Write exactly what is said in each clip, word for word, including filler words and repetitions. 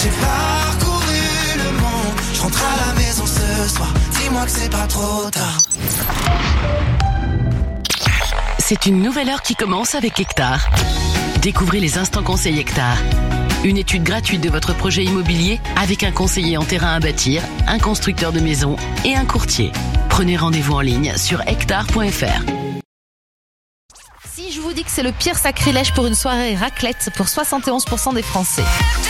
J'ai parcouru le monde, je rentre à la maison ce soir. Dis-moi que c'est pas trop tard. C'est une nouvelle heure qui commence avec Hectare. Découvrez les instants conseils Hectare. Une étude gratuite de votre projet immobilier avec un conseiller en terrain à bâtir, un constructeur de maisons et un courtier. Prenez rendez-vous en ligne sur hectare point f r. Si je vous dis que c'est le pire sacrilège pour une soirée raclette pour soixante et onze pour cent des Français.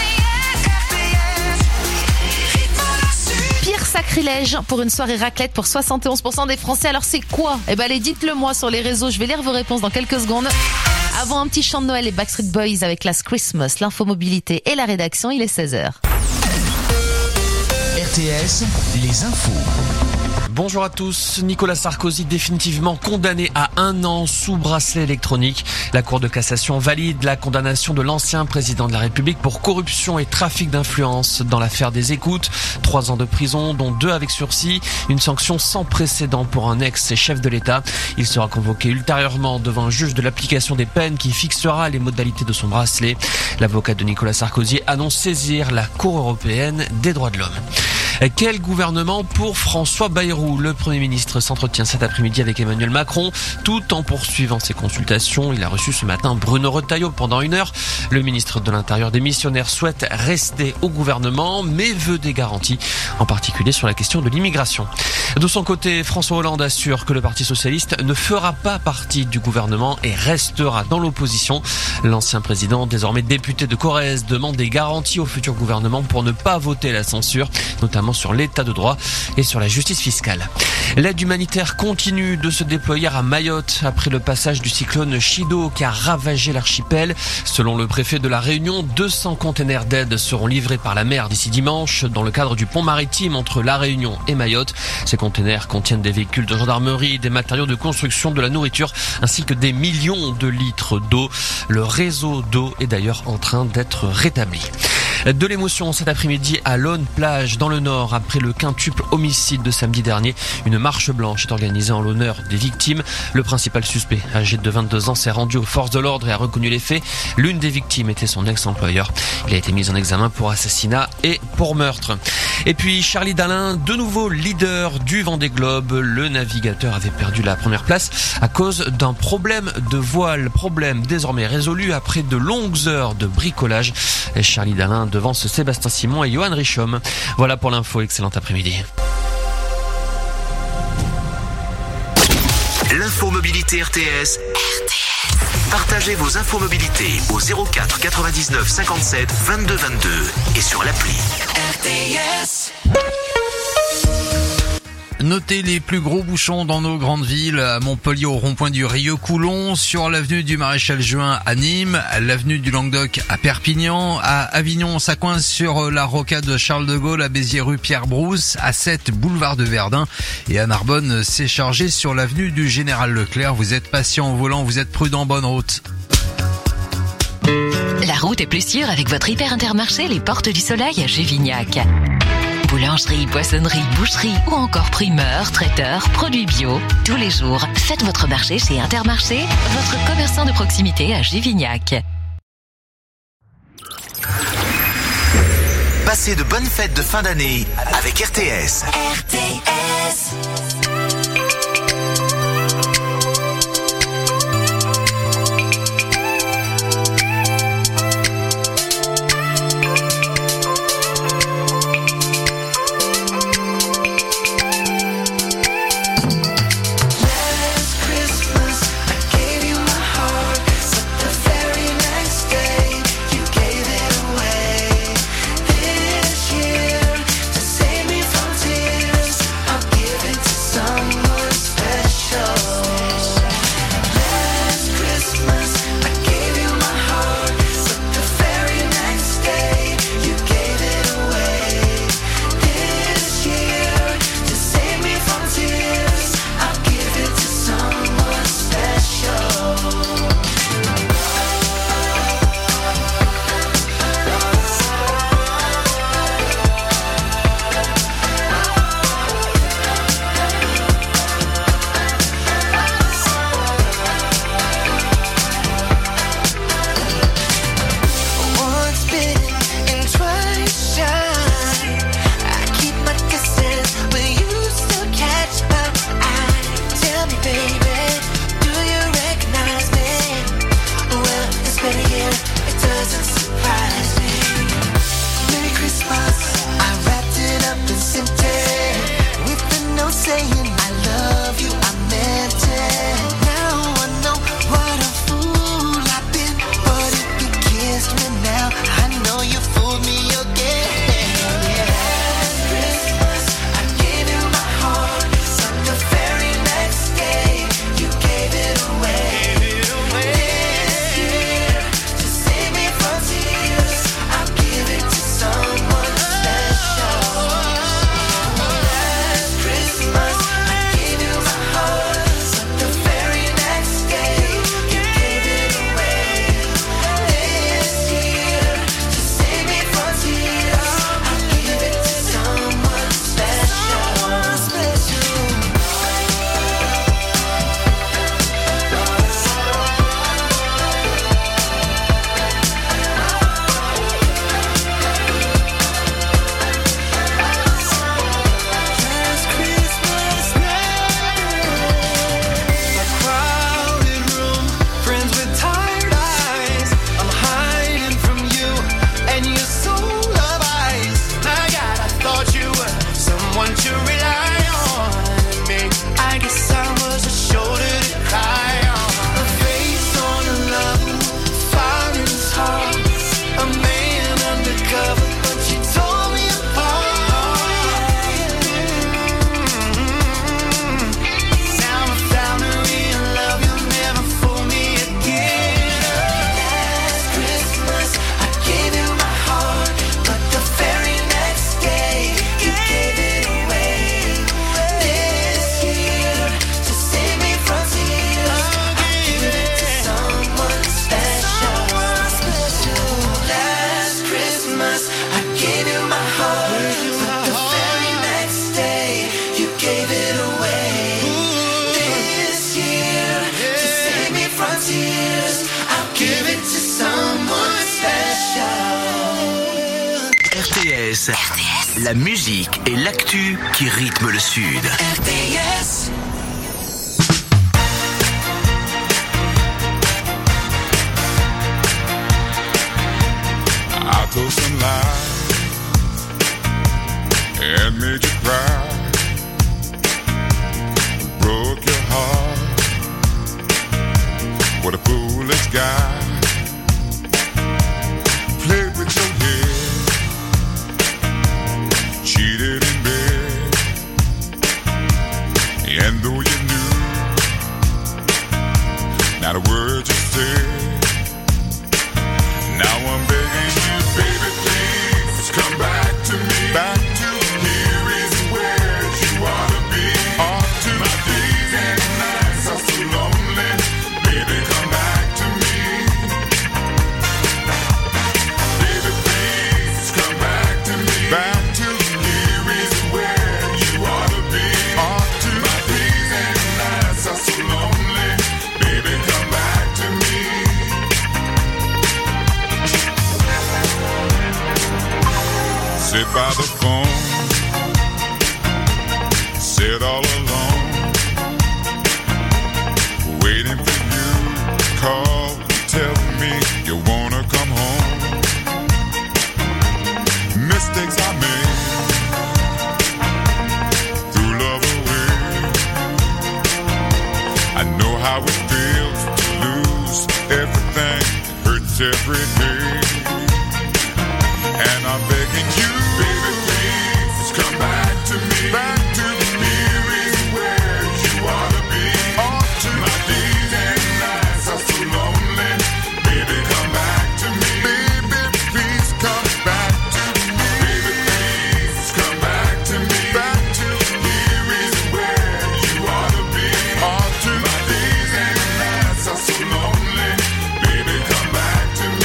Pire sacrilège pour une soirée raclette pour soixante et onze pour cent des Français. Alors c'est quoi ? Eh ben allez, dites-le moi sur les réseaux. Je vais lire vos réponses dans quelques secondes. Avant un petit chant de Noël, les Backstreet Boys avec Last Christmas, l'infomobilité et la rédaction, il est seize heures. R T S, les infos. Bonjour à tous. Nicolas Sarkozy définitivement condamné à un an sous bracelet électronique. La Cour de cassation valide la condamnation de l'ancien président de la République pour corruption et trafic d'influence dans l'affaire des écoutes. Trois ans de prison, dont deux avec sursis. Une sanction sans précédent pour un ex-chef de l'État. Il sera convoqué ultérieurement devant un juge de l'application des peines qui fixera les modalités de son bracelet. L'avocat de Nicolas Sarkozy annonce saisir la Cour européenne des droits de l'homme. Quel gouvernement pour François Bayrou ? Le Premier ministre s'entretient cet après-midi avec Emmanuel Macron, tout en poursuivant ses consultations. Il a reçu ce matin Bruno Retailleau pendant une heure. Le ministre de l'Intérieur démissionnaire souhaite rester au gouvernement, mais veut des garanties, en particulier sur la question de l'immigration. De son côté, François Hollande assure que le Parti socialiste ne fera pas partie du gouvernement et restera dans l'opposition. L'ancien président, désormais député de Corrèze, demande des garanties au futur gouvernement pour ne pas voter la censure, notamment sur l'état de droit et sur la justice fiscale. L'aide humanitaire continue de se déployer à Mayotte après le passage du cyclone Chido qui a ravagé l'archipel. Selon le préfet de la Réunion, deux cents containers d'aide seront livrés par la mer d'ici dimanche dans le cadre du pont maritime entre la Réunion et Mayotte. Ces containers contiennent des véhicules de gendarmerie, des matériaux de construction, de la nourriture ainsi que des millions de litres d'eau. Le réseau d'eau est d'ailleurs en train d'être rétabli. De l'émotion cet après-midi à Laune-Plage dans le Nord après le quintuple homicide de samedi dernier. Une marche blanche est organisée en l'honneur des victimes. Le principal suspect, âgé de vingt-deux ans, s'est rendu aux forces de l'ordre et a reconnu les faits. L'une des victimes était son ex-employeur. Il a été mis en examen pour assassinat et pour meurtre. Et puis Charlie Dalin, de nouveau leader du Vendée Globe. Le navigateur avait perdu la première place à cause d'un problème de voile. Problème désormais résolu après de longues heures de bricolage. Et Charlie Dalin devance Sébastien Simon et Johan Richomme. Voilà pour l'info, excellent après-midi. L'info mobilité R T S. R T S. Partagez vos infos mobilité au zéro quatre quatre-vingt-dix-neuf cinquante-sept vingt-deux vingt-deux et sur l'appli. R T S. Notez les plus gros bouchons dans nos grandes villes, à Montpellier au rond-point du Rieux-Coulon, sur l'avenue du Maréchal Juin à Nîmes, l'avenue du Languedoc à Perpignan, à Avignon ça coince sur la rocade Charles de Gaulle, à Béziers rue Pierre-Brousse, à Sète boulevard de Verdun et à Narbonne c'est chargé sur l'avenue du Général Leclerc. Vous êtes patient au volant, vous êtes prudent, bonne route. La route est plus sûre avec votre hyper Intermarché Les Portes du Soleil à Gévignac. Boulangerie, poissonnerie, boucherie ou encore primeur, traiteur, produits bio. Tous les jours, faites votre marché chez Intermarché, votre commerçant de proximité à Gévignac. Passez de bonnes fêtes de fin d'année avec R T S. R T S. Give it S, R T S, la musique et l'actu qui rythment le Sud. R T S. I told some lies and made you cry, broke your heart. What a foolish guy. Played with your head, cheated in bed, and though you knew not a word you said, now I'm begging you, baby, please come back to me. Back to here is where you ought to be. Ought to my days and nights are so lonely. Baby, come back to me. Baby, please come back to me. Back to here is where you ought to be. Ought to my days and nights are so lonely. Baby, come back to me. Sit by the phone, sit all alone, waiting for you to call and tell me you wanna come home. Mistakes I made, threw love away. I know how it feels to lose everything, it hurts every day. And I'm begging you, baby, please come back to me. Back to here is where you ought to be. Ought to my days and nights are so lonely. Baby, come back to me. Baby, please come back to me. Baby, please come back to me. Back to here is where you ought to be. Ought to my days and nights are so lonely. Baby, come back to me.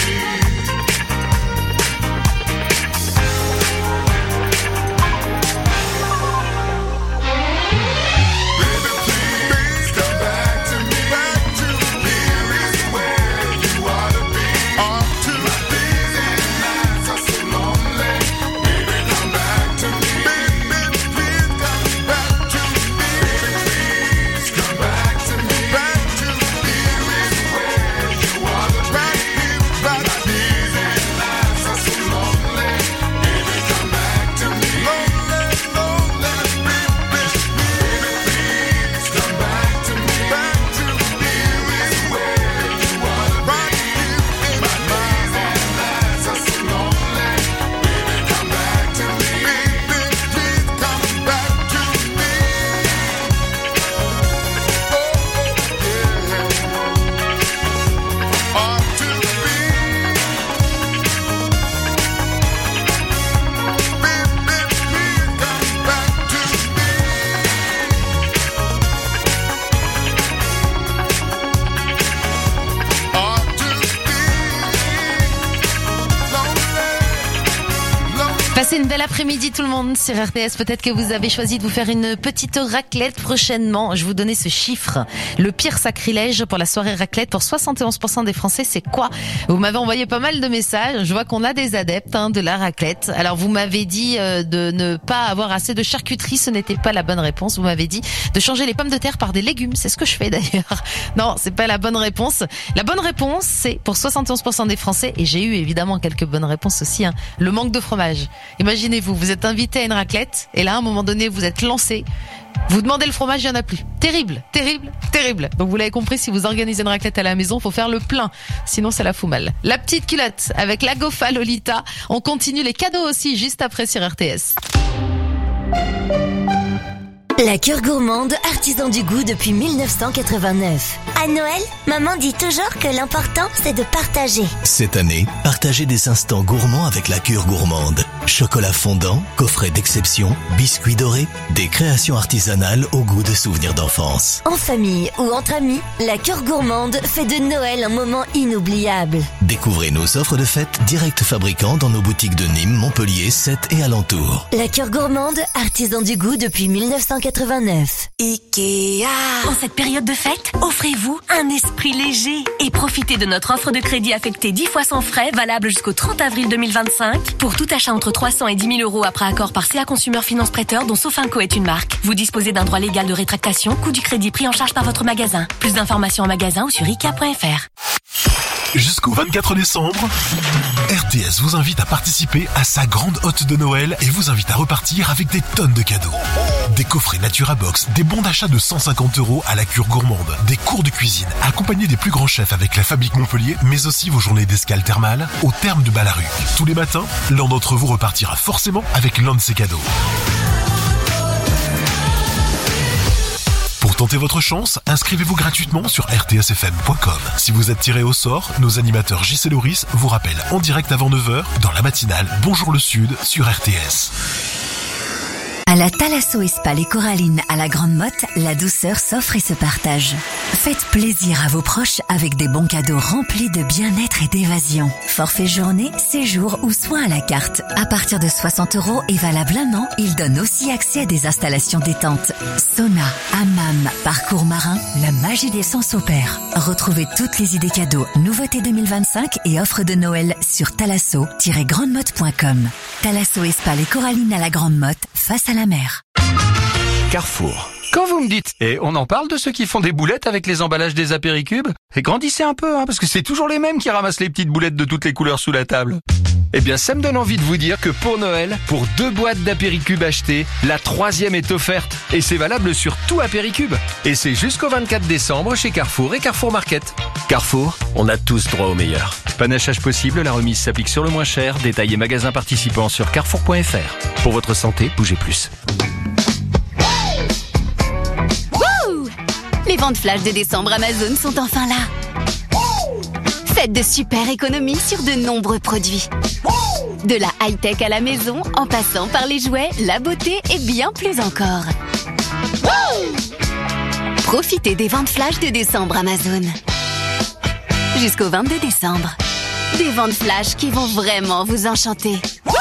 Passez une belle après-midi tout le monde sur R T S. Peut-être que vous avez choisi de vous faire une petite raclette prochainement. Je vous donnais ce chiffre. Le pire sacrilège pour la soirée raclette pour soixante et onze pour cent des Français, c'est quoi? Vous m'avez envoyé pas mal de messages. Je vois qu'on a des adeptes hein, de la raclette. Alors vous m'avez dit euh, de ne pas avoir assez de charcuterie. Ce n'était pas la bonne réponse. Vous m'avez dit de changer les pommes de terre par des légumes. C'est ce que je fais d'ailleurs. Non, c'est pas la bonne réponse. La bonne réponse, c'est pour soixante et onze pour cent des Français, et j'ai eu évidemment quelques bonnes réponses aussi, hein, le manque de fromage. Imaginez-vous, vous êtes invité à une raclette et là, à un moment donné, vous êtes lancé. Vous demandez le fromage, il n'y en a plus. Terrible, terrible, terrible. Donc vous l'avez compris, si vous organisez une raclette à la maison, faut faire le plein. Sinon, ça la fout mal. La petite culotte avec la Gofa Lolita. On continue les cadeaux aussi juste après sur R T S. La Cure Gourmande, artisan du goût depuis mille neuf cent quatre-vingt-neuf. À Noël, maman dit toujours que l'important, c'est de partager. Cette année, partagez des instants gourmands avec la Cure Gourmande. Chocolat fondant, coffret d'exception, biscuits dorés, des créations artisanales au goût de souvenirs d'enfance. En famille ou entre amis, la Cure Gourmande fait de Noël un moment inoubliable. Découvrez nos offres de fête direct fabricants dans nos boutiques de Nîmes, Montpellier, Sète et alentours. La Cure Gourmande, artisan du goût depuis mille neuf cent quatre-vingt-neuf. Ikea. En cette période de fête, offrez-vous un esprit léger et profitez de notre offre de crédit affecté dix fois sans frais valable jusqu'au trente avril deux mille vingt-cinq pour tout achat entre trois cents et dix mille euros après accord par C A Consumer Finance Prêteur, dont Sofinco est une marque. Vous disposez d'un droit légal de rétractation, coût du crédit pris en charge par votre magasin. Plus d'informations en magasin ou sur i k point f r. Jusqu'au vingt-quatre décembre, R T S vous invite à participer à sa grande hotte de Noël et vous invite à repartir avec des tonnes de cadeaux. Des coffrets Naturabox, des bons d'achat de cent cinquante euros à la cure gourmande, des cours de cuisine, accompagnés des plus grands chefs avec la Fabrique Montpellier, mais aussi vos journées d'escale thermale au terme de Ballaruc. Tous les matins, l'un d'entre vous repartira forcément avec l'un de ces cadeaux. Pour tenter votre chance, inscrivez-vous gratuitement sur r t s f m point com. Si vous êtes tiré au sort, nos animateurs J C Loris vous rappellent en direct avant neuf heures dans la matinale Bonjour le Sud sur R T S. À la Thalasso et Spa Les Corallines à la Grande Motte, la douceur s'offre et se partage. Faites plaisir à vos proches avec des bons cadeaux remplis de bien-être et d'évasion. Forfait journée, séjour ou soins à la carte. À partir de soixante euros et valable un an, il donne aussi accès à des installations détentes. Sauna, hammam, parcours marin, la magie des sens opère. Retrouvez toutes les idées cadeaux, nouveautés deux mille vingt-cinq et offres de Noël sur thalasso tiret grande motte point com. Thalasso et Spa Les Corallines à la Grande Motte, face à la mer. Carrefour. Quand vous me dites, et on en parle de ceux qui font des boulettes avec les emballages des apéricubes, et grandissez un peu, hein, parce que c'est toujours les mêmes qui ramassent les petites boulettes de toutes les couleurs sous la table. Eh bien, ça me donne envie de vous dire que pour Noël, pour deux boîtes d'apéricubes achetées, la troisième est offerte. Et c'est valable sur tout apéricube. Et c'est jusqu'au vingt-quatre décembre chez Carrefour et Carrefour Market. Carrefour, on a tous droit au meilleur. Panachage possible, la remise s'applique sur le moins cher. Détails et magasins participants sur carrefour point f r. Pour votre santé, bougez plus. Les ventes flash de décembre Amazon sont enfin là. Faites de super économies sur de nombreux produits. De la high-tech à la maison, en passant par les jouets, la beauté et bien plus encore. Profitez des ventes flash de décembre Amazon. Jusqu'au vingt-deux décembre. Des ventes flash qui vont vraiment vous enchanter.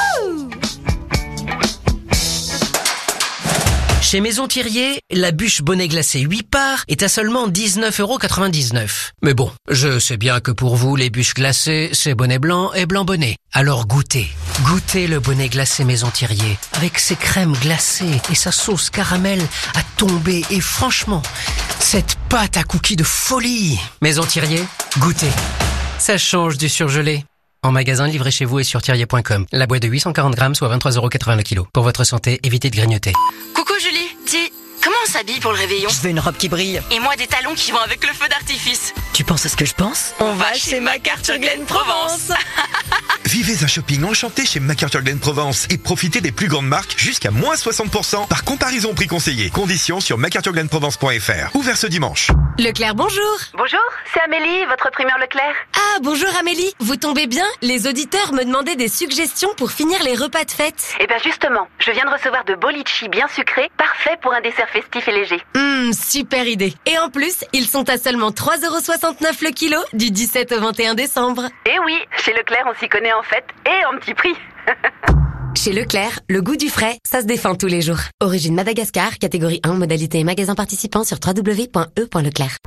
Chez Maison Thirier, la bûche bonnet glacé huit parts est à seulement dix-neuf euros quatre-vingt-dix-neuf. Mais bon, je sais bien que pour vous, les bûches glacées, c'est bonnet blanc et blanc bonnet. Alors goûtez, goûtez le bonnet glacé Maison Thirier, avec ses crèmes glacées et sa sauce caramel à tomber. Et franchement, cette pâte à cookies de folie. Maison Thirier, goûtez. Ça change du surgelé. En magasin, livré chez vous et sur thirier point com. La boîte de huit cent quarante grammes, soit vingt-trois euros quatre-vingts le kilo. Pour votre santé, évitez de grignoter. Coucou Julie, dis, comment on s'habille pour le réveillon? Je veux une robe qui brille. Et moi des talons qui vont avec le feu d'artifice. Tu penses à ce que je pense? On va chez MacArthur Glen Provence. Vivez un shopping enchanté chez MacArthur Glen Provence et profitez des plus grandes marques jusqu'à moins soixante pour cent par comparaison prix conseillé. Conditions sur mac arthur glen provence point f r. Ouvert ce dimanche. Leclerc, bonjour. Bonjour, c'est Amélie, votre primeur Leclerc. Ah, bonjour Amélie. Vous tombez bien? Les auditeurs me demandaient des suggestions pour finir les repas de fête. Eh bien justement, je viens de recevoir de beaux litchis bien sucrés, parfaits pour un dessert festif et léger. Hum, super idée. Et en plus, ils sont à seulement trois euros soixante-neuf le kilo du dix-sept au vingt et un décembre. Eh oui, chez Leclerc, on s'y connaît en fait et en petit prix. Chez Leclerc, le goût du frais, ça se défend tous les jours. Origine Madagascar, catégorie un, modalité et magasin participant sur w w w point e point leclerc.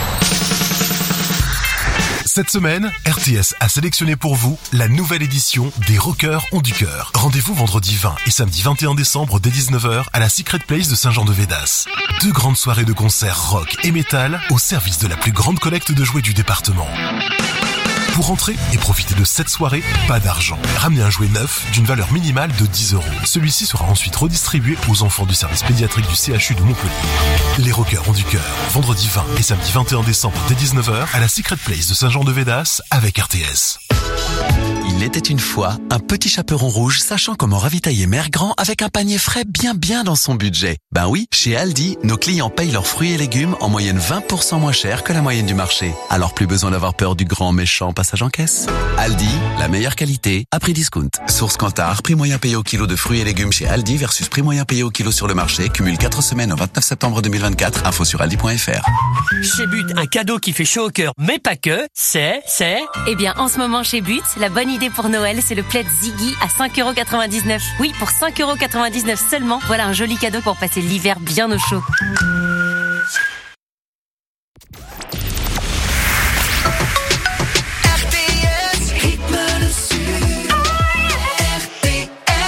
Cette semaine, R T S a sélectionné pour vous la nouvelle édition des Rockers ont du cœur. Rendez-vous vendredi vingt et samedi vingt et un décembre dès dix-neuf heures à la Secret Place de Saint-Jean-de-Védas. Deux grandes soirées de concerts rock et métal au service de la plus grande collecte de jouets du département. Pour entrer et profiter de cette soirée, pas d'argent. Ramenez un jouet neuf d'une valeur minimale de dix euros. Celui-ci sera ensuite redistribué aux enfants du service pédiatrique du C H U de Montpellier. Les Rockers ont du cœur. Vendredi vingt et samedi vingt et un décembre dès dix-neuf heures à la Secret Place de Saint-Jean-de-Védas avec R T S. Il était une fois un petit chaperon rouge sachant comment ravitailler Mère Grand avec un panier frais bien bien dans son budget. Ben oui, chez Aldi, nos clients payent leurs fruits et légumes en moyenne vingt pour cent moins cher que la moyenne du marché. Alors plus besoin d'avoir peur du grand méchant passage en caisse. Aldi, la meilleure qualité à prix discount. Source Kantar, prix moyen payé au kilo de fruits et légumes chez Aldi versus prix moyen payé au kilo sur le marché. Cumule quatre semaines au vingt-neuf septembre deux mille vingt-quatre. Info sur aldi point f r. Chez But, un cadeau qui fait chaud au cœur, mais pas que, c'est, c'est... Eh bien, en ce moment chez But, la bonne idée pour Noël, c'est le plaid Ziggy à cinq euros quatre-vingt-dix-neuf. Oui, pour cinq euros quatre-vingt-dix-neuf seulement, voilà un joli cadeau pour passer l'hiver bien au chaud. R T S, rythme le sud. R T S.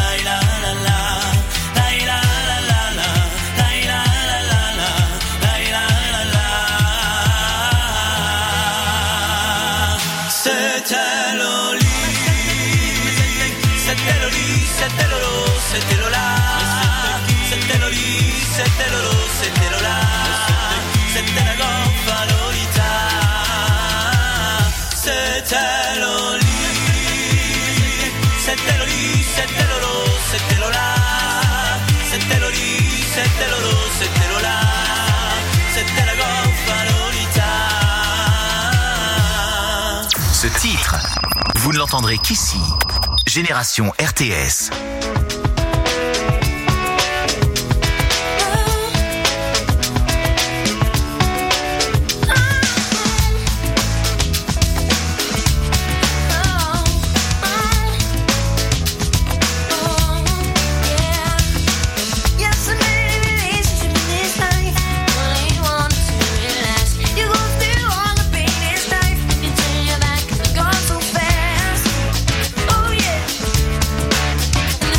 Ce titre, vous ne l'entendrez qu'ici. Génération R T S. Oh yeah.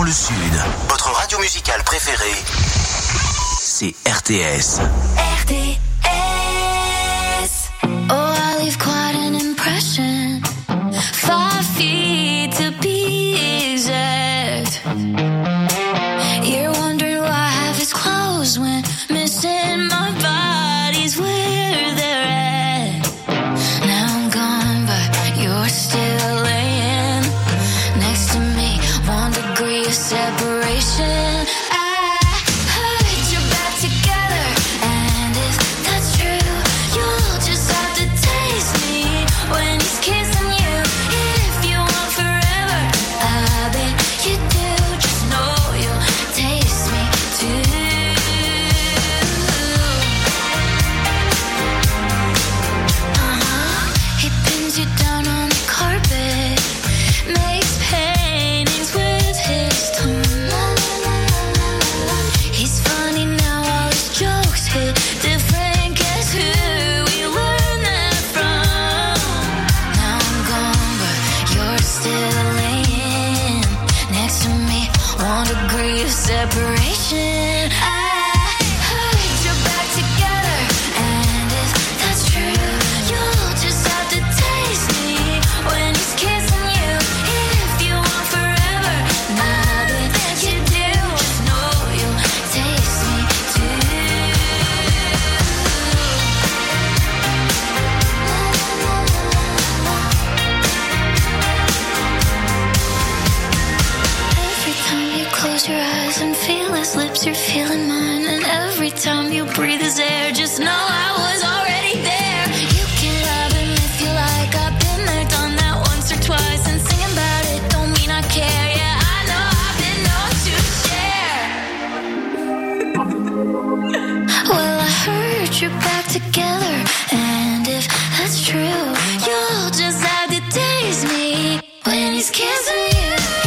le Sud, votre radio musicale préférée, c'est R T S. R T S. Oh, I leave quite an impression. Five feet to be exact. You're wondering why I have his clothes when missing my body's where they're at. Now I'm gone, but you're still laying next to me. One degree of separation. Separation. I heard you're back together, and if that's true, you'll just have to taste me when he's kissing you. If you want forever, nothing that you do, just know you'll taste me too. Every time you close your eyes and feel his lips, you're feeling mine. And every time you breathe his air, just know I was already there. You can love him if you like. I've been there, done that once or twice. And singing about it don't mean I care. Yeah, I know I've been known to share. Well, I heard you're back together, and if that's true, you'll just have to taste me when he's kissing you.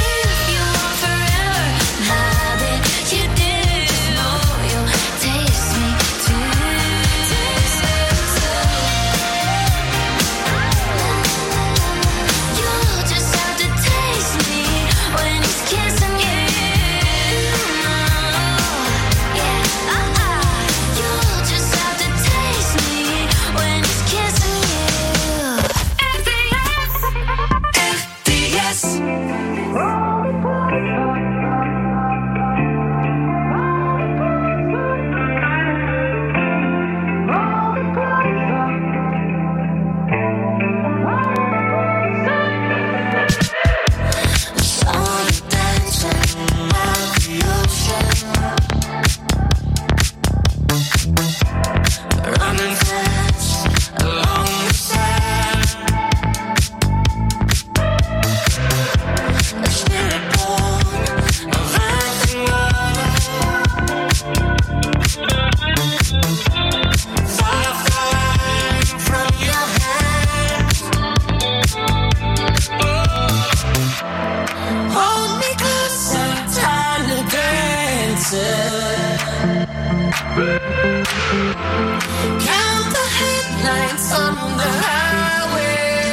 Count the headlights on the highway.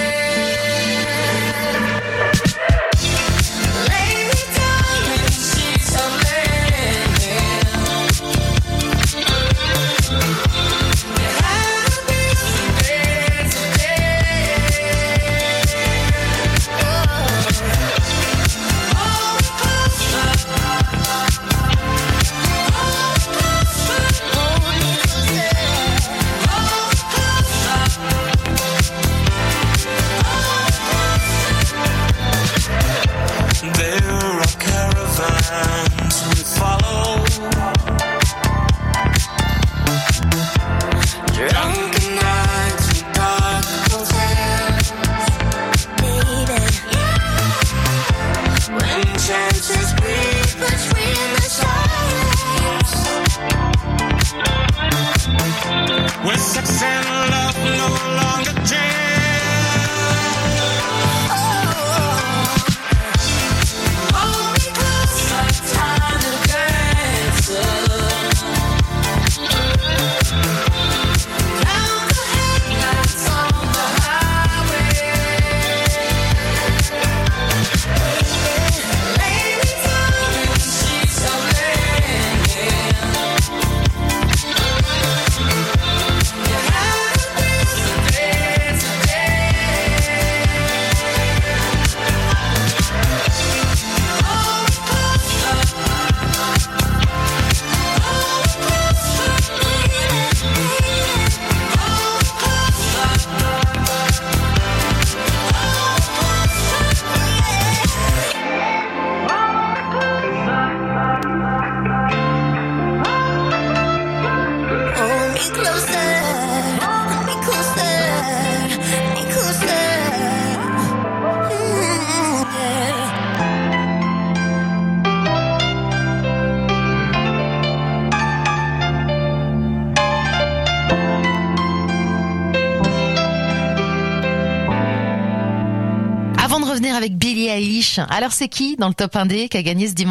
Lay me down in sheets of linen. You had a beautiful day today. Hold me closer. Hold me closer. Hold me closer. temps de revenir avec Billie Eilish. Alors c'est qui dans le top un D qui a gagné ce dimanche ?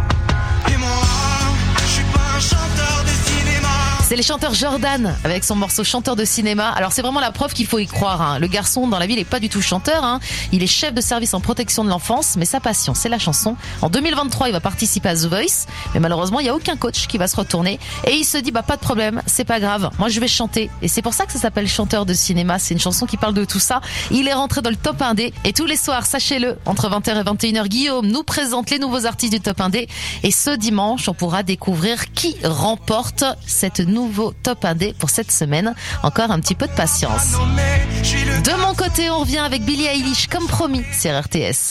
C'est les chanteurs Jordan avec son morceau Chanteur de cinéma. Alors c'est vraiment la preuve qu'il faut y croire. Hein. Le garçon dans la vie il est pas du tout chanteur. Hein. Il est chef de service en protection de l'enfance, mais sa passion c'est la chanson. En deux mille vingt-trois il va participer à The Voice, mais malheureusement il y a aucun coach qui va se retourner et il se dit bah pas de problème, c'est pas grave. Moi je vais chanter et c'est pour ça que ça s'appelle Chanteur de cinéma. C'est une chanson qui parle de tout ça. Il est rentré dans le top un D et tous les soirs, sachez-le, entre vingt heures et vingt et une heures, Guillaume nous présente les nouveaux artistes du top un D et ce dimanche on pourra découvrir qui remporte cette nouvelle nouveau top un D pour cette semaine. Encore un petit peu de patience. De mon côté, on revient avec Billie Eilish comme promis sur R T S.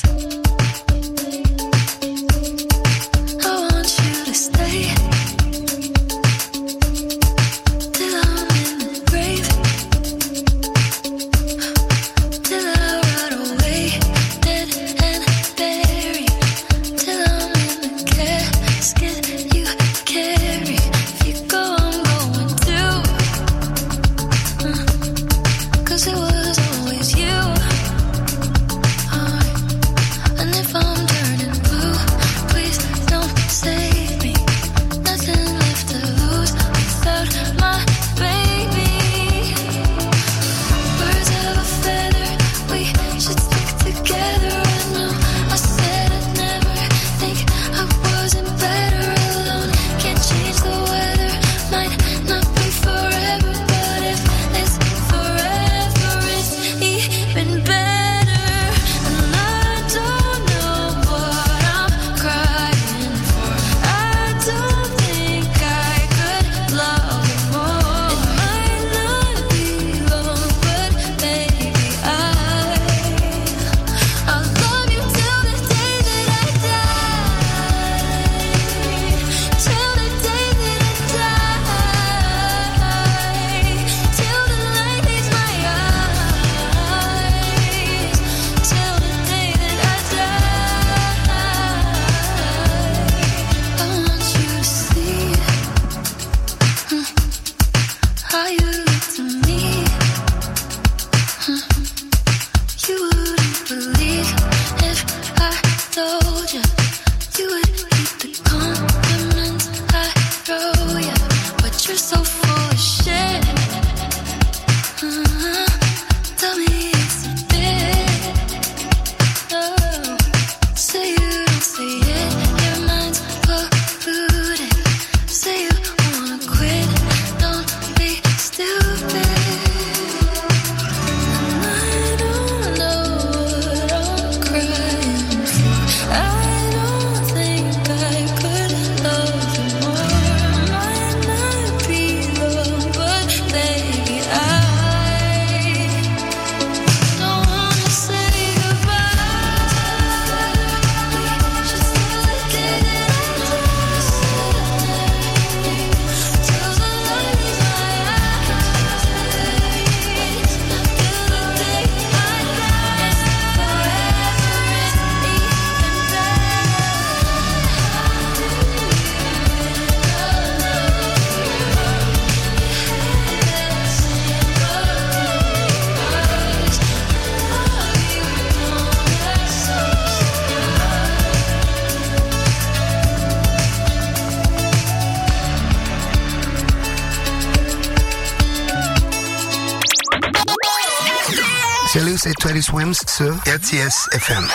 Salut, c'est Teddy Swims sur R T S F M.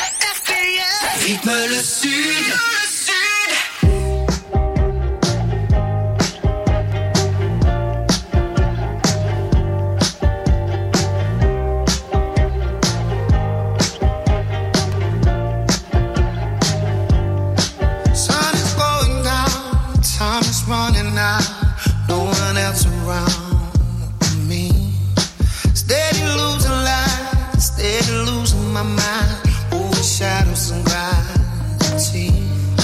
Rythme le sud. Steady losing my mind, over shadows and gravity.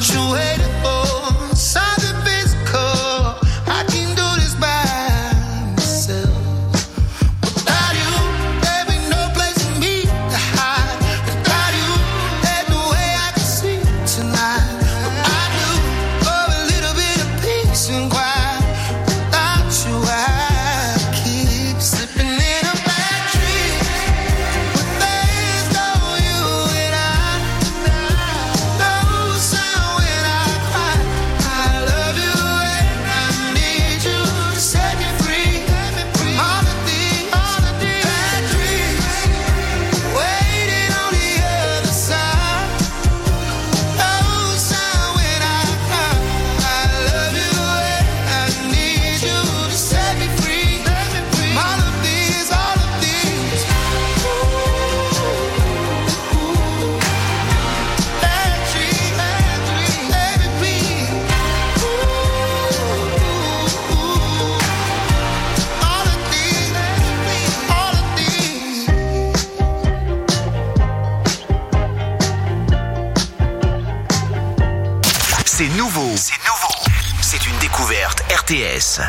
you waiting for? Something physical. I can do this by myself. Without you, there be no place for me to hide. Without you, there's no way I can sleep tonight. But I do for a little bit of peace and quiet. Without you, I keep slipping in a bad dream. But there's no you and I. No sound when I cry. I love you and I need you to set me free. From all of these, all of these bad dreams. Waiting on the other side. No sound when I cry. I love you and I need you to set me free. From all of these, all of these. Bad dreams, bad dreams, baby, please. All of these, all of these. C'est nouveau. C'est nouveau. C'est une découverte R T S.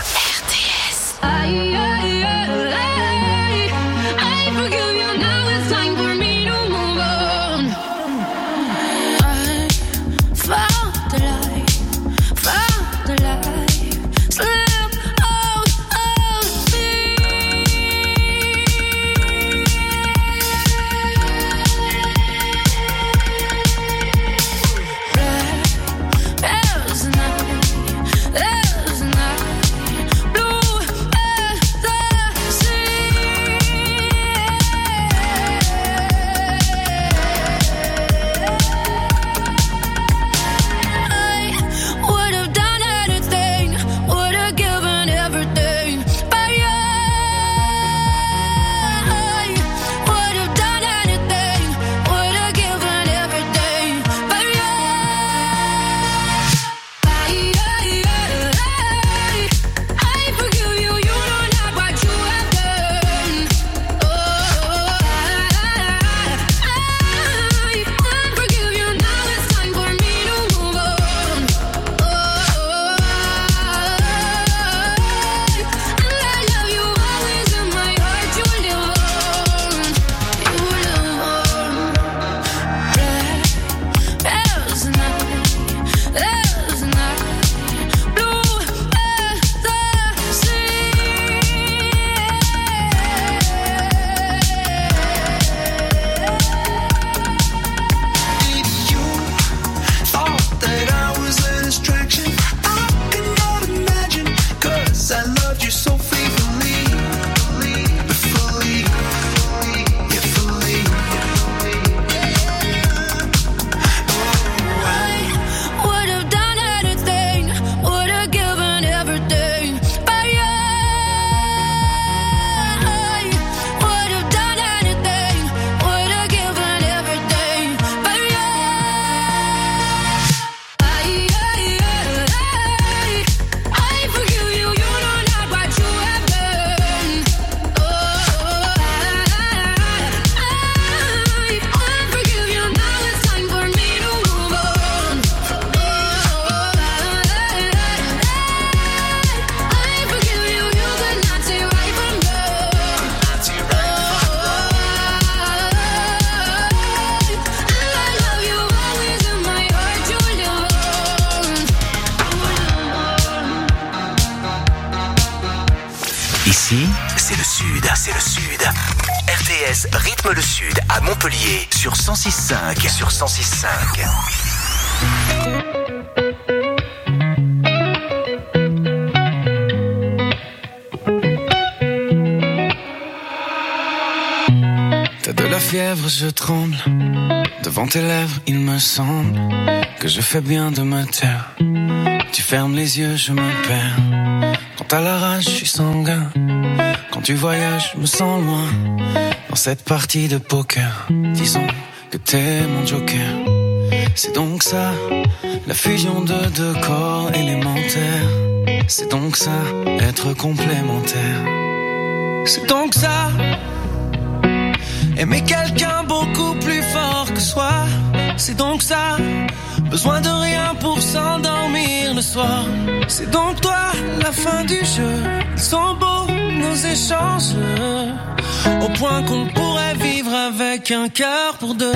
Ici, c'est le Sud, c'est le Sud. R T S rythme le Sud à Montpellier sur cent six virgule cinq. Sur cent six virgule cinq. T'as de la fièvre, je tremble. Devant tes lèvres, il me semble que je fais bien de me taire. Tu fermes les yeux, je me perds. Quand t'as la rage, je suis sanguin. Quand tu voyages, je me sens loin. Dans cette partie de poker, disons que t'es mon joker. C'est donc ça, la fusion de deux corps élémentaires. C'est donc ça, être complémentaire. C'est donc ça, aimer quelqu'un beaucoup plus fort que soi. C'est donc ça, besoin de rien pour s'endormir le soir. C'est donc toi la fin du jeu. Ils sont beaux nos échanges, au point qu'on pourrait vivre avec un cœur pour deux.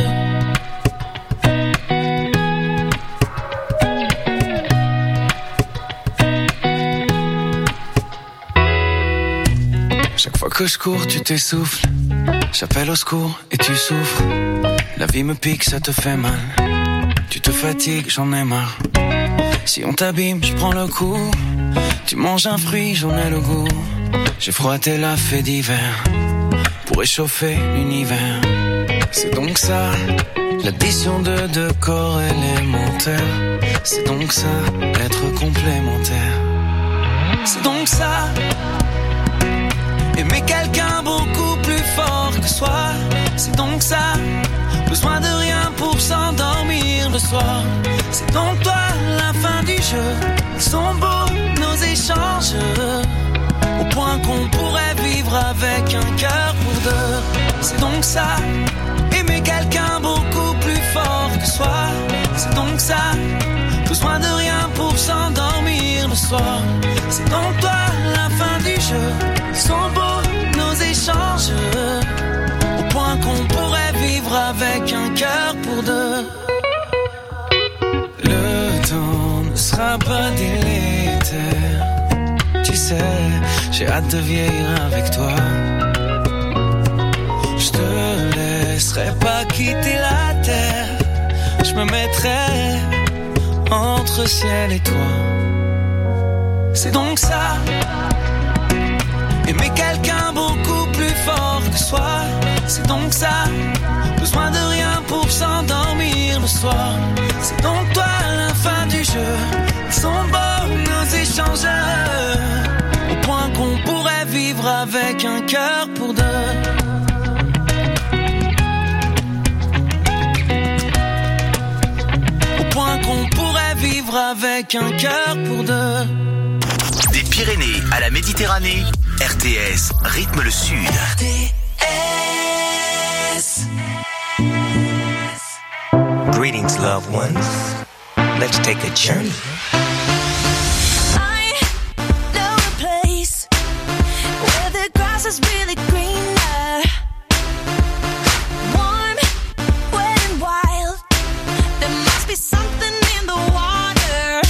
Chaque fois que je cours, tu t'essouffles. J'appelle au secours et tu souffres. La vie me pique, ça te fait mal. Tu te fatigues, j'en ai marre. Si on t'abîme, je prends le coup. Tu manges un fruit, j'en ai le goût. J'ai froissé la fée d'hiver pour réchauffer l'univers. C'est donc ça, l'addition de deux corps élémentaires. C'est donc ça, être complémentaire. C'est donc ça, aimer quelqu'un beaucoup plus fort que soi. C'est donc ça, besoin de rien pour s'endormir le soir. C'est donc toi la fin du jeu. Ils sont beaux nos échanges, au point qu'on pourrait vivre avec un cœur pour deux. C'est donc ça, aimer quelqu'un beaucoup plus fort que soi. C'est donc ça, besoin de rien pour s'endormir le soir. C'est donc toi la fin du jeu. Ils sont beaux nos échanges, au point qu'on pourrait vivre avec un cœur pour deux. Le temps ne sera pas délétère. Tu sais, j'ai hâte de vieillir avec toi. Je te laisserai pas quitter la terre. Je me mettrai entre ciel et toi. C'est donc ça, aimer quelqu'un beaucoup plus fort que soi. C'est donc ça, besoin de rien pour s'endormir le soir. C'est donc toi la fin du jeu. Ils sont beaux nos échanges, au point qu'on pourrait vivre avec un cœur pour deux. Au point qu'on pourrait vivre avec un cœur pour deux. Des Pyrénées à la Méditerranée, R T S rythme le Sud. R T S. Greetings, loved ones. Let's take a journey. I know a place where the grass is really greener. Warm, wet and wild. There must be something in the water.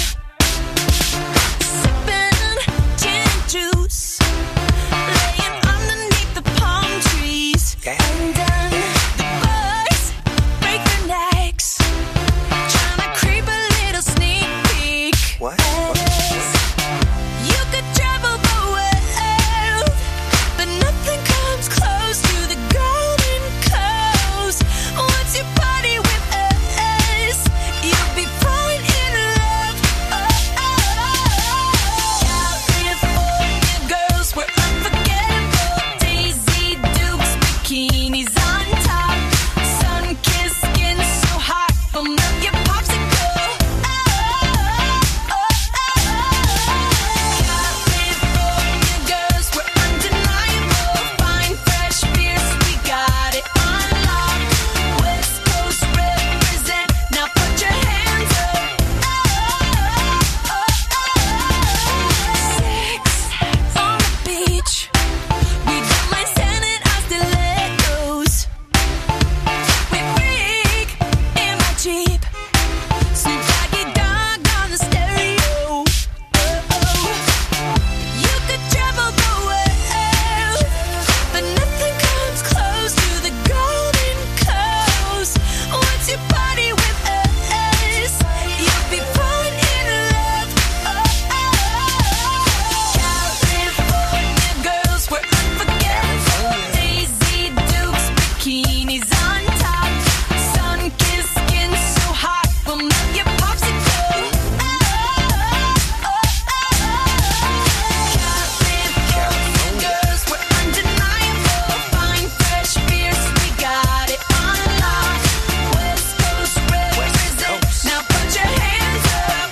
Sipping gin and juice, laying underneath the palm trees. Okay. And then the bugs break their necks, trying to creep a little sneak peek. What? You could travel the world, but nothing comes close to the Golden Coast. Once you party with us, you'll be falling in love. Oh, oh, oh. California girls, we're unforgettable. Daisy Dukes, bikinis on top. Sun-kissed skin so hot, we'll melt your popsicle. Oh, oh, oh, oh. California girls, we're undeniable. Fine, fresh beers, we got it on lock. West Coast represent, now put your hands up. Oh, oh, oh. Sex on the beach, we don't mind standing our stilettos. We freak in my Jeep, some doggy dog on the stereo. Oh, you could travel the world, but nothing comes close to the Golden Coast. Once you party with us, you'll be falling in love. Oh, oh, California girls, we're unforgettable. Daisy Dukes, bikinis on top. Sun-kissed skin so hot, we'll melt your popsicle. Oh, oh, oh. California girls, we're undeniable. Fine, fresh beers, we got it on lock. West Coast represent, now put your hands up.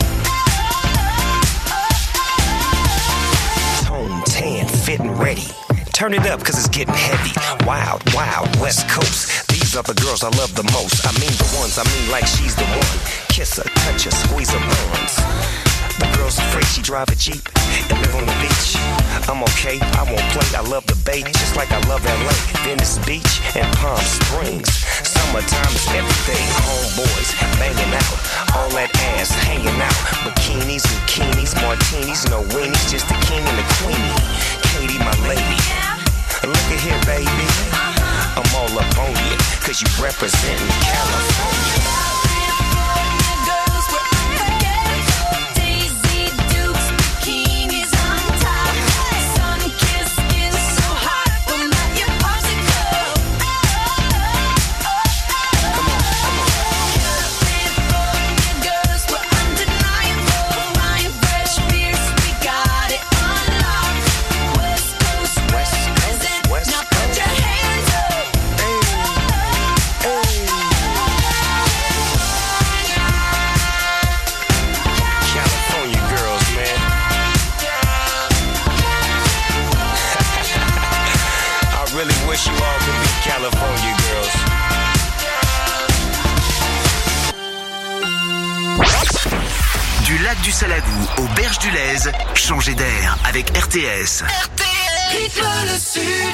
Tone tan, fit and ready. Turn it up cause it's getting heavy. Wild, wild, West Coast. These These are the girls I love the most. I mean the ones, I mean like she's the one. Kiss her, touch her, squeeze her bones. The girl's afraid she drive a Jeep and live on the beach. I'm okay, I won't play, I love the bay, just like I love L A, Venice Beach, and Palm Springs. Summertime is everything, homeboys banging out, all that ass hanging out. Bikinis, bikinis, martinis, no weenies, just the king and the queenie. Katie, my lady, look at here, baby. I'm all up on you, cause you representing California. You all could be California girls. Du lac du Salagou aux berges du Lez, changez d'air avec R T S. R T S, rythme le sud.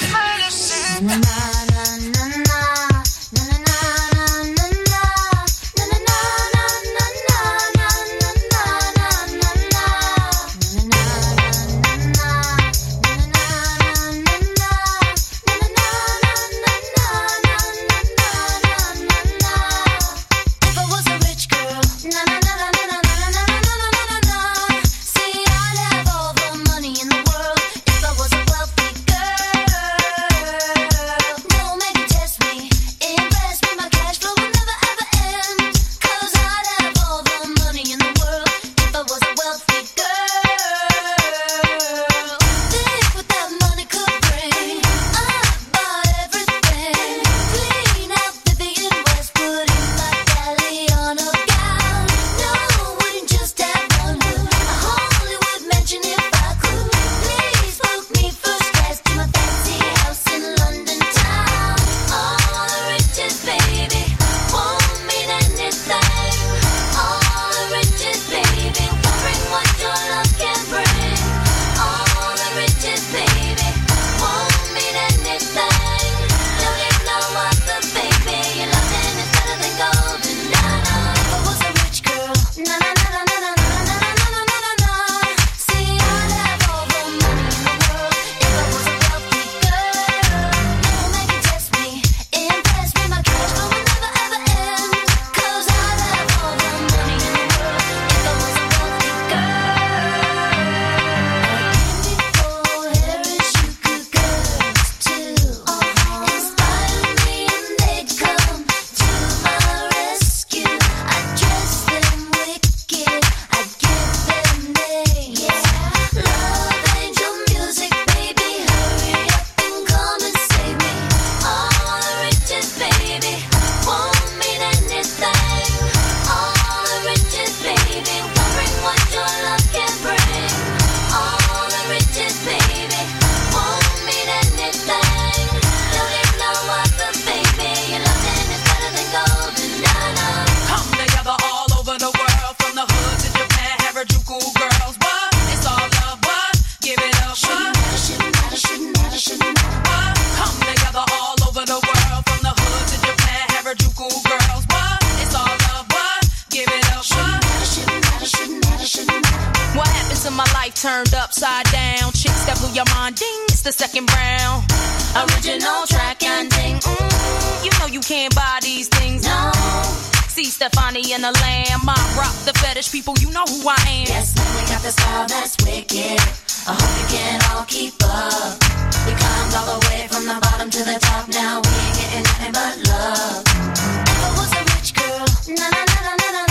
Turned upside down, chicks that blew your mind, ding, it's the second round. Original track and ding, mm, you know you can't buy these things, no. See Stefani and the Lamb, I rock the fetish people, you know who I am. Yes, man, we got the style that's wicked. I hope you can all keep up. We climbed all the way from the bottom to the top, now we ain't getting nothing but love. If I was a rich girl, na na na na na na.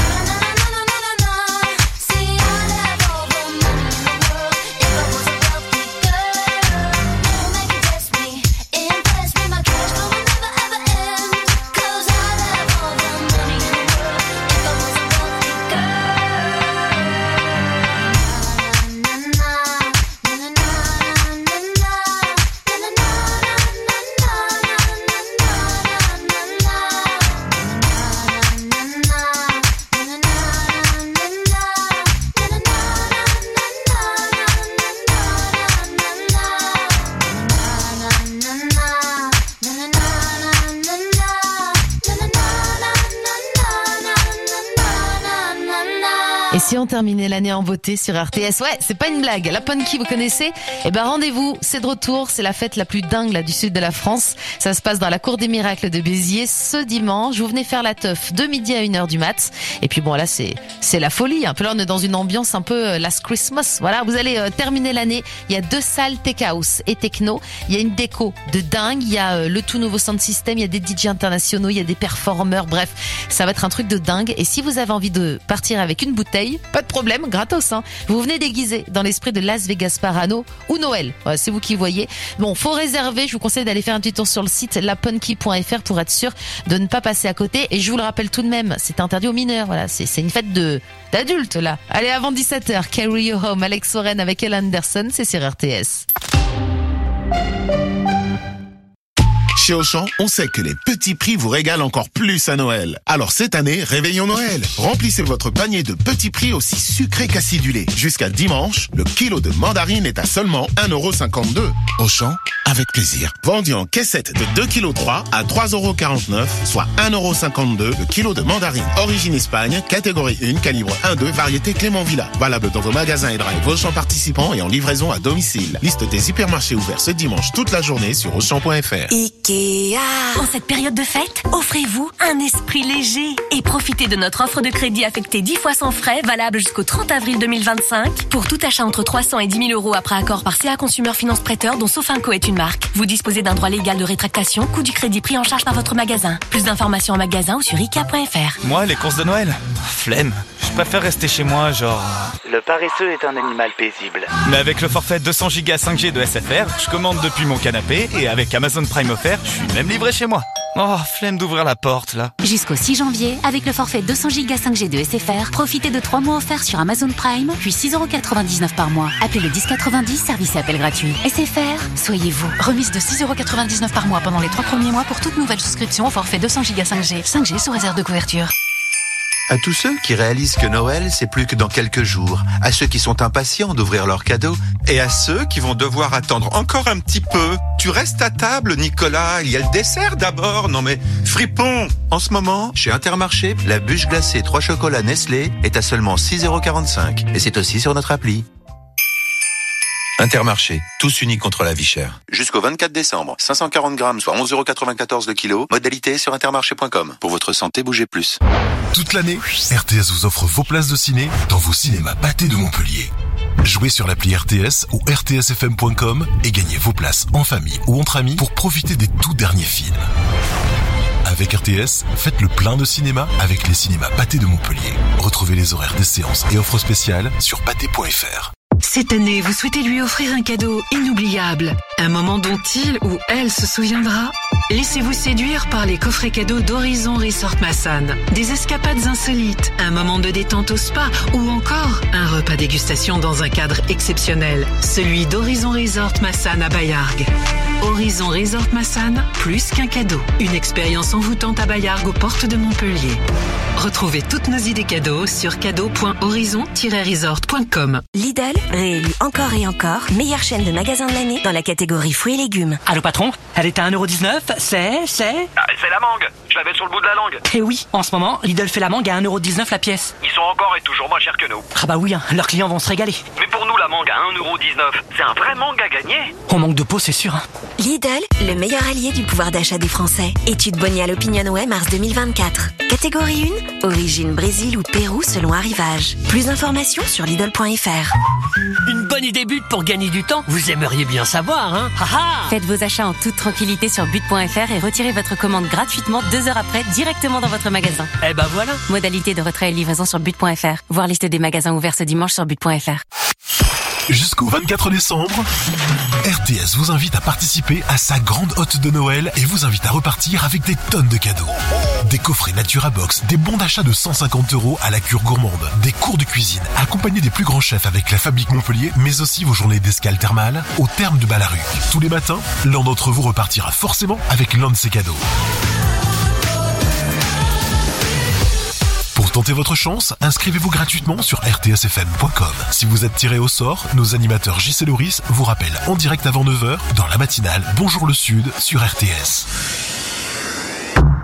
Na si on terminait l'année en beauté sur R T S? Ouais, c'est pas une blague. La Punky, vous connaissez? Eh ben, rendez-vous, c'est de retour. C'est la fête la plus dingue, là, du sud de la France. Ça se passe dans la Cour des Miracles de Béziers ce dimanche. Vous venez faire la teuf de midi à une heure du mat. Et puis bon, là, c'est, c'est la folie. Un peu là, on est dans une ambiance un peu euh, Last Christmas. Voilà, vous allez euh, terminer l'année. Il y a deux salles tech house et techno. Il y a une déco de dingue. Il y a euh, le tout nouveau sound system. Il y a des D J internationaux. Il y a des performeurs. Bref, ça va être un truc de dingue. Et si vous avez envie de partir avec une bouteille, pas de problème, gratos, hein. Vous venez déguisé dans l'esprit de Las Vegas Parano ou Noël. Ouais, c'est vous qui voyez. Bon, faut réserver. Je vous conseille d'aller faire un petit tour sur le site lapunky point f r pour être sûr de ne pas passer à côté. Et je vous le rappelle tout de même, c'est interdit aux mineurs. Voilà, c'est, c'est une fête de, d'adultes, là. Allez, avant dix-sept heures, Carry You Home, Alex Warren avec Elle Anderson, c'est sur R T S. Chez Auchan, on sait que les petits prix vous régalent encore plus à Noël. Alors cette année, réveillons Noël. Remplissez votre panier de petits prix aussi sucrés qu'acidulés. Jusqu'à dimanche, le kilo de mandarine est à seulement un euro cinquante-deux. Auchan, avec plaisir. Vendu en caissette de deux virgule trois kilos à trois euros quarante-neuf, soit un euro cinquante-deux le kilo de mandarine. Origine Espagne, catégorie un, calibre un deux, variété Clément Villa. Valable dans vos magasins et drive Auchan participants et en livraison à domicile. Liste des hypermarchés ouverts ce dimanche toute la journée sur auchan point f r. En cette période de fête, offrez-vous un esprit léger et profitez de notre offre de crédit affectée dix fois sans frais, valable jusqu'au trente avril deux mille vingt-cinq. Pour tout achat entre trois cents et dix mille euros après accord par C A Consumer Finance Prêteur, dont Sofinco est une marque. Vous disposez d'un droit légal de rétractation, coût du crédit pris en charge par votre magasin. Plus d'informations en magasin ou sur i k point f r. Moi, les courses de Noël, flemme. Je préfère rester chez moi, genre... Le paresseux est un animal paisible. Mais avec le forfait deux cents gigas cinq G de S F R, je commande depuis mon canapé et avec Amazon Prime offert, je suis même livré chez moi. Oh, flemme d'ouvrir la porte, là. Jusqu'au six janvier, avec le forfait deux cents gigas cinq G de S F R, profitez de trois mois offerts sur Amazon Prime, puis six euros quatre-vingt-dix-neuf par mois. Appelez le dix quatre-vingt-dix, service et appel gratuit. S F R, soyez vous. Remise de six euros quatre-vingt-dix-neuf par mois pendant les trois premiers mois pour toute nouvelle souscription au forfait deux cents gigas cinq G. cinq G sous réserve de couverture. À tous ceux qui réalisent que Noël, c'est plus que dans quelques jours, à ceux qui sont impatients d'ouvrir leurs cadeaux, et à ceux qui vont devoir attendre encore un petit peu. Tu restes à table, Nicolas, il y a le dessert d'abord, non mais fripon. En ce moment, chez Intermarché, la bûche glacée trois chocolats Nestlé est à seulement six euros quarante-cinq, et c'est aussi sur notre appli. Intermarché, tous unis contre la vie chère. Jusqu'au vingt-quatre décembre, cinq cent quarante grammes, soit onze euros quatre-vingt-quatorze le kilo. Modalité sur intermarché point com. Pour votre santé, bougez plus. Toute l'année, R T S vous offre vos places de ciné dans vos cinémas pâtés de Montpellier. Jouez sur l'appli R T S ou r t s f m point com et gagnez vos places en famille ou entre amis pour profiter des tout derniers films. Avec R T S, faites le plein de cinéma avec les cinémas pâtés de Montpellier. Retrouvez les horaires des séances et offres spéciales sur pâté point f r. Cette année, vous souhaitez lui offrir un cadeau inoubliable, un moment dont il ou elle se souviendra? Laissez-vous séduire par les coffrets cadeaux d'Horizon Resort Massane. Des escapades insolites, un moment de détente au spa ou encore un repas dégustation dans un cadre exceptionnel, celui d'Horizon Resort Massane à Bayargues. Horizon Resort Massane, plus qu'un cadeau, une expérience envoûtante à Bayargues aux portes de Montpellier. Retrouvez toutes nos idées cadeaux sur cadeau point horizon tiret resort point com. Lidl, réélu encore et encore, meilleure chaîne de magasins de l'année dans la catégorie fruits et légumes. Allô patron, elle est à un euro dix-neuf, c'est, c'est... Ah, c'est la mangue, je l'avais sur le bout de la langue. Eh oui, en ce moment, Lidl fait la mangue à un euro dix-neuf la pièce. Ils sont encore et toujours moins chers que nous. Ah bah oui, hein, leurs clients vont se régaler. Mais pour nous, la mangue à un euro dix-neuf, c'est un vrai mangue à gagner. On manque de peau, c'est sûr. Hein. Lidl, le meilleur allié du pouvoir d'achat des Français. Étude Bonial Opinionway mars deux mille vingt-quatre. Catégorie un, origine Brésil ou Pérou selon arrivage. Plus d'informations sur lidl point f r. Une bonne idée but pour gagner du temps, vous aimeriez bien savoir, hein? Haha. Faites vos achats en toute tranquillité sur but point f r et retirez votre commande gratuitement deux heures après directement dans votre magasin. Eh ben voilà. Modalité de retrait et livraison sur but point f r. Voir liste des magasins ouverts ce dimanche sur but point f r. Jusqu'au vingt-quatre décembre, R T S vous invite à participer à sa grande hotte de Noël et vous invite à repartir avec des tonnes de cadeaux. Des coffrets Naturabox, des bons d'achat de cent cinquante euros à la cure gourmande, des cours de cuisine, accompagnés des plus grands chefs avec la Fabrique Montpellier, mais aussi vos journées d'escale thermale au terme de Ballaruc. Tous les matins, l'un d'entre vous repartira forcément avec l'un de ses cadeaux. Pour tenter votre chance, inscrivez-vous gratuitement sur r t s f m point com. Si vous êtes tiré au sort, nos animateurs J C Loris vous rappellent en direct avant neuf heures dans la matinale Bonjour le Sud sur R T S.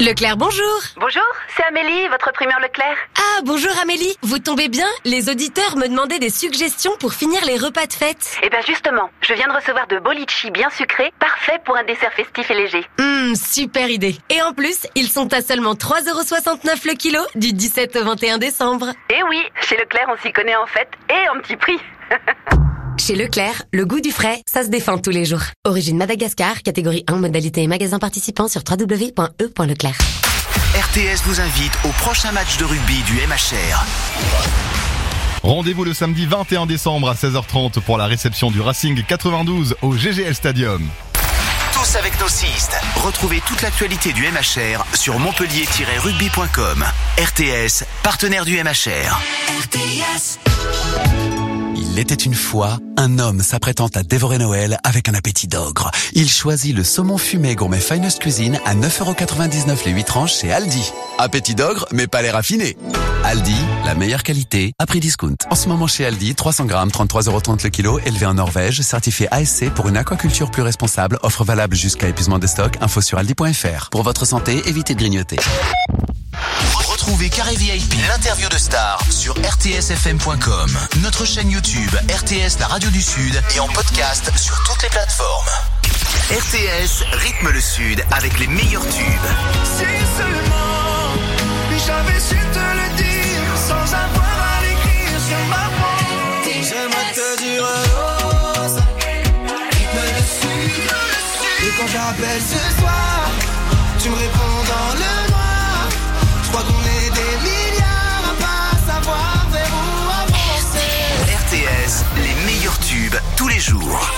Leclerc, bonjour. Bonjour, c'est Amélie, votre primeur Leclerc. Ah, bonjour Amélie. Vous tombez bien? Les auditeurs me demandaient des suggestions pour finir les repas de fête. Eh bien justement, je viens de recevoir de beaux litchis bien sucrés, parfaits pour un dessert festif et léger. Hum, super idée. Et en plus, ils sont à seulement trois euros soixante-neuf le kilo du dix-sept au vingt et un décembre. Eh oui, chez Leclerc, on s'y connaît en fait, et en petit prix. Chez Leclerc, le goût du frais, ça se défend tous les jours. Origine Madagascar, catégorie un, modalité et magasin participant sur w w w point e point leclerc. R T S vous invite au prochain match de rugby du M H R. Rendez-vous le samedi vingt et un décembre à seize heures trente pour la réception du Racing quatre-vingt-douze au G G L Stadium. Tous avec nos cistes. Retrouvez toute l'actualité du M H R sur montpellier tiret rugby point com. R T S, partenaire du M H R. R T S. Il était une fois un homme s'apprêtant à dévorer Noël avec un appétit d'ogre. Il choisit le saumon fumé gourmet Finest Cuisine à neuf euros quatre-vingt-dix-neuf les huit tranches chez Aldi. Appétit d'ogre, mais pas les raffinés. Aldi, la meilleure qualité à prix discount. En ce moment chez Aldi, trois cents grammes, trente-trois euros trente le kilo, élevé en Norvège, certifié A S C pour une aquaculture plus responsable, offre valable jusqu'à épuisement des stocks, info sur aldi point f r. Pour votre santé, évitez de grignoter. Retrouvez Carré V I P, l'interview de star sur r t s f m point com, notre chaîne YouTube R T S, la radio du Sud et en podcast sur toutes les plateformes. R T S rythme le Sud avec les meilleurs tubes. Si seulement j'avais su te le dire sans avoir à l'écrire sur ma peau. J'aimerais te dire rose, rythme le Sud. Et quand j'appelle ce soir, tu me réponds dans le noir. Je crois qu'on est des milliards à pas savoir vers où avancer. R T S, les meilleurs tubes tous les jours.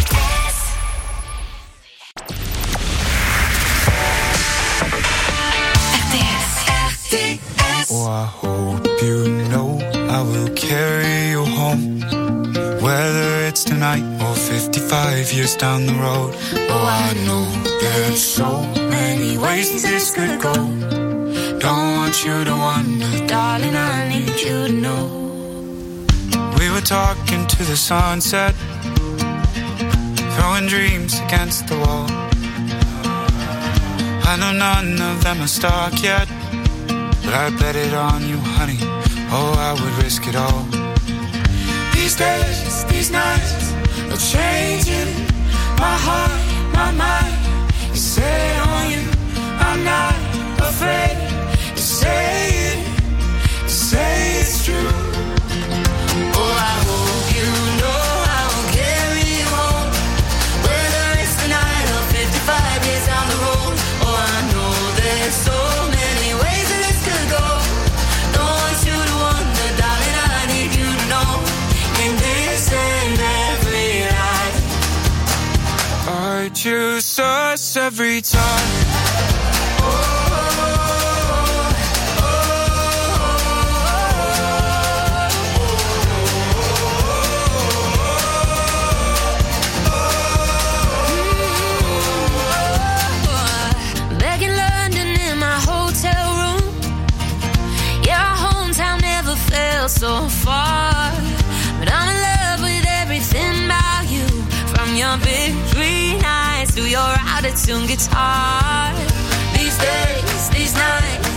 Oh, I hope you know I will carry you home, whether it's tonight or fifty-five years down the road. Oh, I know there's so many ways this could go. Don't want you to wonder, darling, I need you to know. We were talking to the sunset, throwing dreams against the wall. I know none of them are stuck yet, but I bet it on you, honey. Oh, I would risk it all. These days, these nights are changing. My heart, my mind is set on you. I'm not afraid to say it, to say it's true. Oh, I hope you know I will carry you home, whether it's tonight or fifty-five years down the road. Oh, I know there's so many ways that this could go. Don't want you to wonder, darling, I need you to know. In this and every life, I choose us every time. So far, but I'm in love with everything about you, from your big green eyes to your out-of-tune guitar. These days, these nights